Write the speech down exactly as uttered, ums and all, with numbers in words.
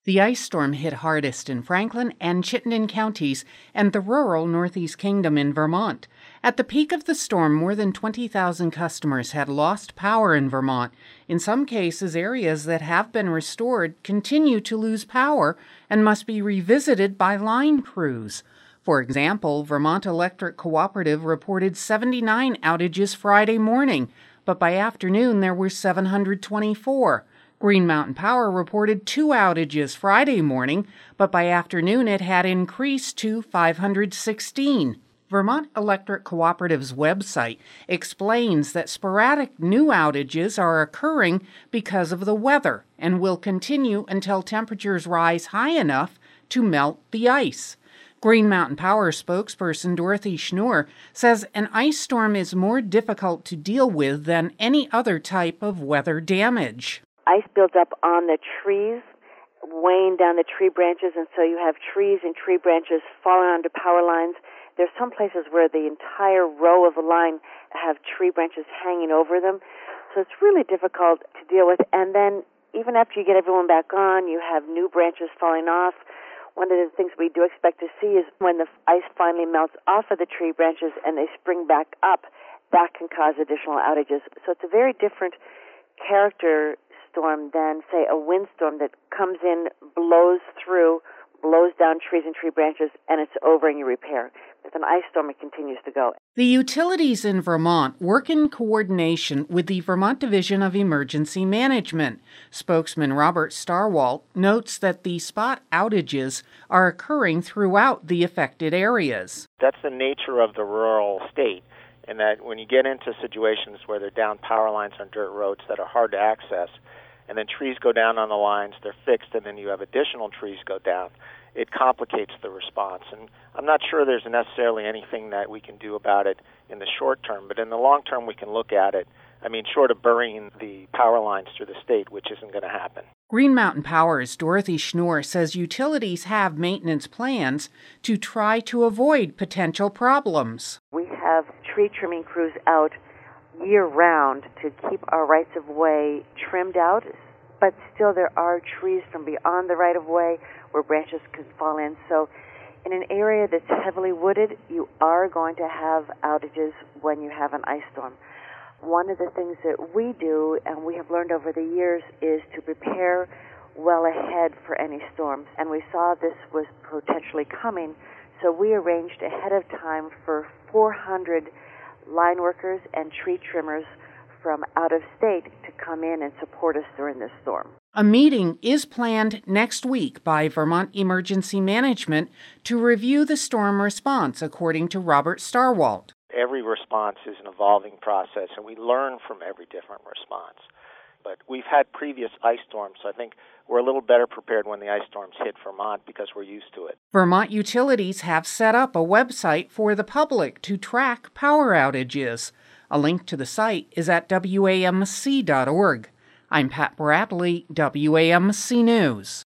The ice storm hit hardest in Franklin and Chittenden counties and the rural Northeast Kingdom in Vermont. At the peak of the storm, more than twenty thousand customers had lost power in Vermont. In some cases, areas that have been restored continue to lose power and must be revisited by line crews. For example, Vermont Electric Cooperative reported seventy-nine outages Friday morning, but by afternoon there were seven hundred twenty-four. Green Mountain Power reported two outages Friday morning, but by afternoon it had increased to five hundred sixteen. Vermont Electric Cooperative's website explains that sporadic new outages are occurring because of the weather and will continue until temperatures rise high enough to melt the ice. Green Mountain Power spokesperson Dorothy Schnur says an ice storm is more difficult to deal with than any other type of weather damage. Ice builds up on the trees, weighing down the tree branches, and so you have trees and tree branches falling onto power lines. There's some places where the entire row of a line have tree branches hanging over them, so it's really difficult to deal with. And then even after you get everyone back on, you have new branches falling off. One of the things we do expect to see is when the ice finally melts off of the tree branches and they spring back up, that can cause additional outages. So it's a very different character storm than, say, a windstorm that comes in, blows through, blows down trees and tree branches, and it's over and you repair. With an ice storm, it continues to go. The utilities in Vermont work in coordination with the Vermont Division of Emergency Management. Spokesman Robert Starwalt notes that the spot outages are occurring throughout the affected areas. That's the nature of the rural state, in that when you get into situations where they're down power lines on dirt roads that are hard to access, and then trees go down on the lines, they're fixed, and then you have additional trees go down, it complicates the response. And I'm not sure there's necessarily anything that we can do about it in the short term, but in the long term we can look at it. I mean, short of burying the power lines through the state, which isn't going to happen. Green Mountain Power's Dorothy Schnur says utilities have maintenance plans to try to avoid potential problems. We have tree trimming crews out year-round to keep our rights-of-way trimmed out, but still there are trees from beyond the right-of-way where branches can fall in. So in an area that's heavily wooded, you are going to have outages when you have an ice storm. One of the things that we do, and we have learned over the years, is to prepare well ahead for any storms. And we saw this was potentially coming, so we arranged ahead of time for four hundred line workers and tree trimmers from out of state to come in and support us during this storm. A meeting is planned next week by Vermont Emergency Management to review the storm response, according to Robert Starwalt. Every response is an evolving process, and we learn from every different response. But we've had previous ice storms, so I think we're a little better prepared when the ice storms hit Vermont because we're used to it. Vermont utilities have set up a website for the public to track power outages. A link to the site is at W A M C dot org. I'm Pat Bradley, W A M C News.